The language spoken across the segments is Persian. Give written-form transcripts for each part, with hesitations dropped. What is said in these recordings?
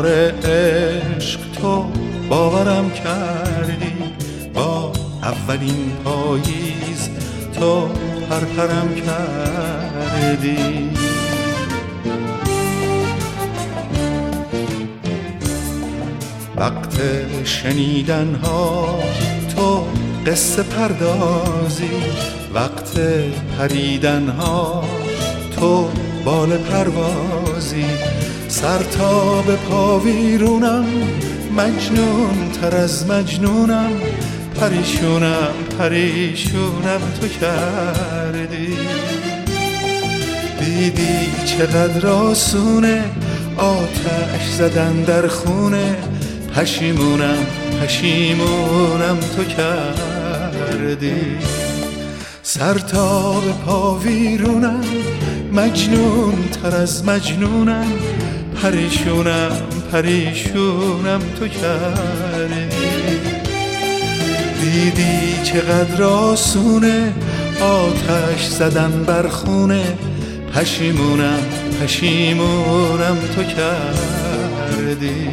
بهار عشق تو باورم کردی، با اولین پاییز تو پرپرم کردی. وقت شنیدن ها تو قصه پردازی، وقت پریدن ها تو بال پروازی. سر تا به پا ویرونم، مجنون تر از مجنونم، پریشونم پریشونم تو کردی. دیدی چقدر آسونه آتش زدن در خونه، پشیمونم پشیمونم تو کردی. سر تا به پا ویرونم، مجنون تر از مجنونم، پریشونم پریشونم تو کردی. دیدی چقدر آسونه آتش زدن بر خونه، پشیمونم پشیمونم تو کردی.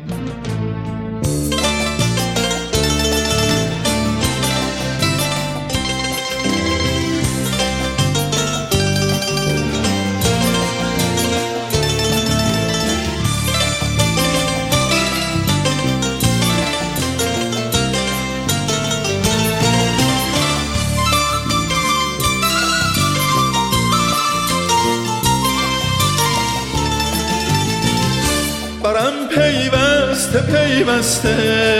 برم پیوسته پیوسته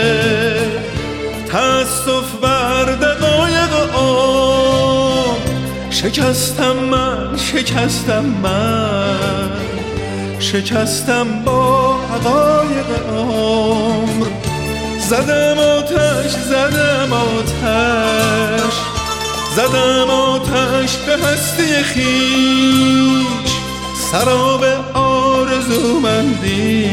تأسف بر دقایق عمر، شکستم من شکستم من، شکستم با حقایق عمر. زدم آتش زدم آتش زدم آتش به هستی خویش، سراب آرزومندی،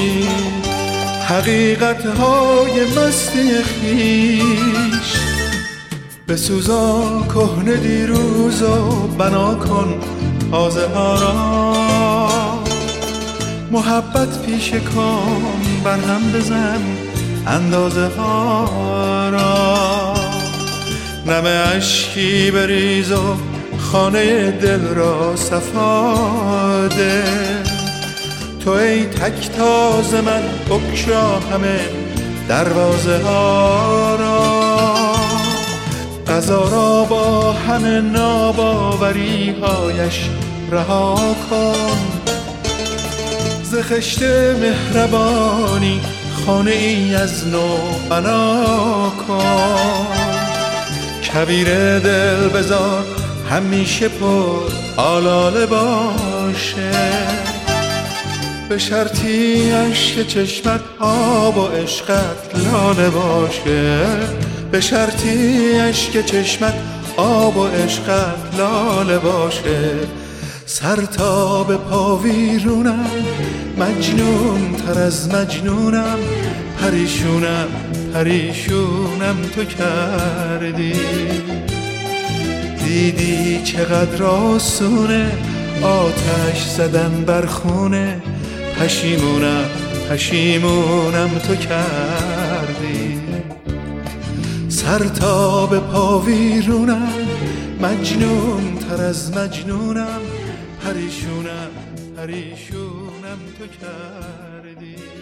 حقیقت‌های مستی خویش. بسوزا کهنه دیروز و بنا کن تازه ها را، محبت پیش کام برهم بزن اندازه ها را. نم اشکی بریز و خانه دل را صفا ده، تو ای تک تاز من بگشا همه دروازه ها را. قضا را با همه ناباوری هایش رها کن، ز خشت مهربانی خانه ای از نو بنا کن. کویر دل بذار همیشه پر آلاله باشه، به شرطی اشک چشمت آب و عشقت لاله باشه، به شرطی اشک چشمت آب و عشقت لاله باشه. سر تا به پا ویرونم، مجنون تر از مجنونم، پریشونم پریشونم تو کردی. دیدی چقدر آسونه آتش زدن بر خونه، پشیمونم پشیمونم تو کردی. سر تا به پا ویرونم، مجنون تر از مجنونم، پریشونم پریشونم تو کردی.